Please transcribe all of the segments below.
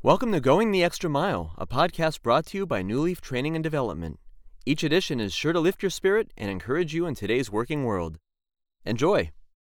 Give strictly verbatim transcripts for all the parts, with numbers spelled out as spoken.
Welcome to Going the Extra Mile, a podcast brought to you by New Leaf Training and Development. Each edition is sure to lift your spirit and encourage you in today's working world. Enjoy.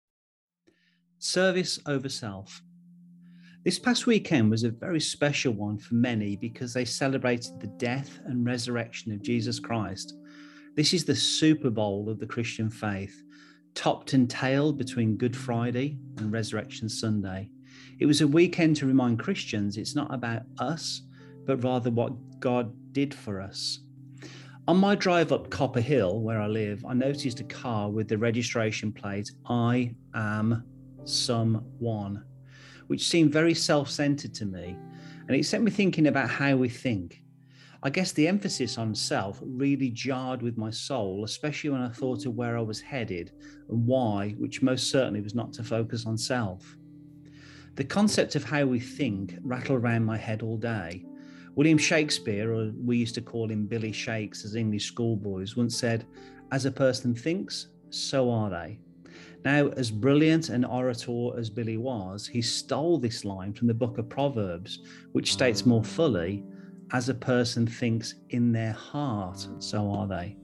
Service over self. This past weekend was a very special one for many because they celebrated the death and resurrection of Jesus Christ. This is the Super Bowl of the Christian faith, topped and tailed between Good Friday and Resurrection Sunday. It was a weekend to remind Christians it's not about us, but rather what God did for us. On my drive up Copper Hill, where I live, I noticed a car with the registration plate, I am someone, which seemed very self-centered to me. And it set me thinking about how we think. I guess the emphasis on self really jarred with my soul, especially when I thought of where I was headed and why, which most certainly was not to focus on self. The concept of how we think rattled around my head all day. William Shakespeare, or we used to call him Billy Shakes as English schoolboys, once said, "As a person thinks, so are they." Now, as brilliant an orator as Billy was, he stole this line from the book of Proverbs, which states more fully, "As a person thinks in their heart, so are they."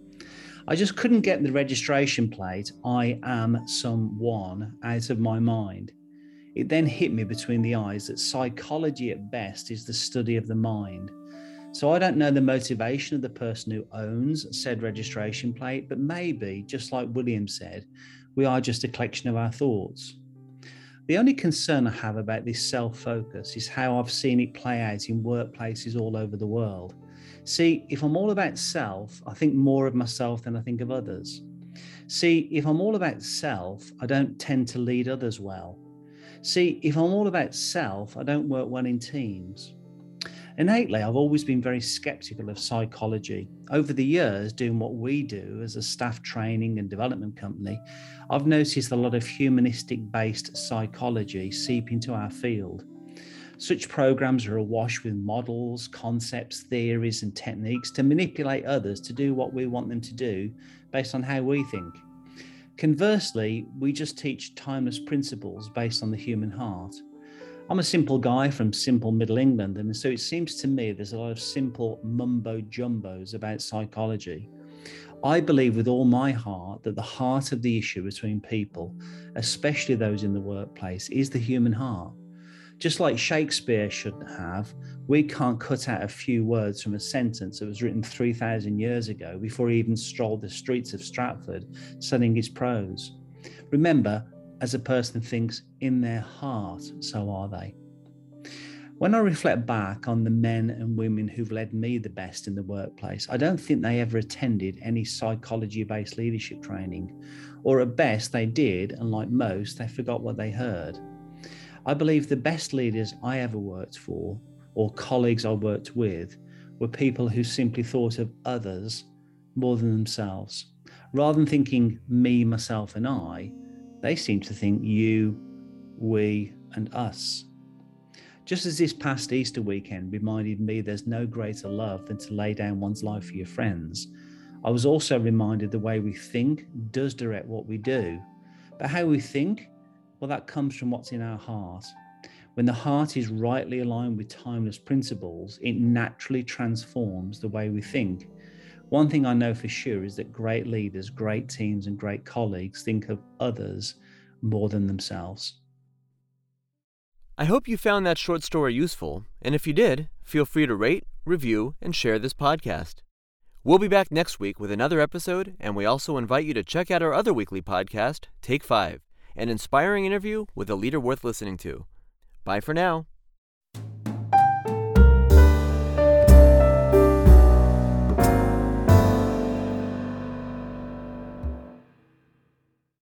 I just couldn't get the registration plate, "I am someone," out of my mind. It then hit me between the eyes that psychology at best is the study of the mind. So I don't know the motivation of the person who owns said registration plate, but maybe, just like William said, we are just a collection of our thoughts. The only concern I have about this self-focus is how I've seen it play out in workplaces all over the world. See, if I'm all about self, I think more of myself than I think of others. See, if I'm all about self, I don't tend to lead others well. See, if I'm all about self, I don't work well in teams. Innately, I've always been very skeptical of psychology. Over the years, doing what we do as a staff training and development company, I've noticed a lot of humanistic-based psychology seep into our field. Such programs are awash with models, concepts, theories, and techniques to manipulate others to do what we want them to do based on how we think. Conversely, we just teach timeless principles based on the human heart. I'm a simple guy from simple Middle England, and so it seems to me there's a lot of simple mumbo-jumbos about psychology. I believe with all my heart that the heart of the issue between people, especially those in the workplace, is the human heart. Just like Shakespeare shouldn't have, we can't cut out a few words from a sentence that was written three thousand years ago before he even strolled the streets of Stratford studying his prose. Remember, as a person thinks in their heart, so are they. When I reflect back on the men and women who've led me the best in the workplace, I don't think they ever attended any psychology-based leadership training, or at best they did, and like most, they forgot what they heard. I believe the best leaders I ever worked for, or colleagues I worked with, were people who simply thought of others more than themselves. Rather than thinking me, myself, and I, they seem to think you, we, and us. Just as this past Easter weekend reminded me there's no greater love than to lay down one's life for your friends, I was also reminded the way we think does direct what we do. But how we think, well, that comes from what's in our heart. When the heart is rightly aligned with timeless principles, it naturally transforms the way we think. One thing I know for sure is that great leaders, great teams, and great colleagues think of others more than themselves. I hope you found that short story useful, and if you did, feel free to rate, review, and share this podcast. We'll be back next week with another episode, and we also invite you to check out our other weekly podcast, Take Five, an inspiring interview with a leader worth listening to. Bye for now.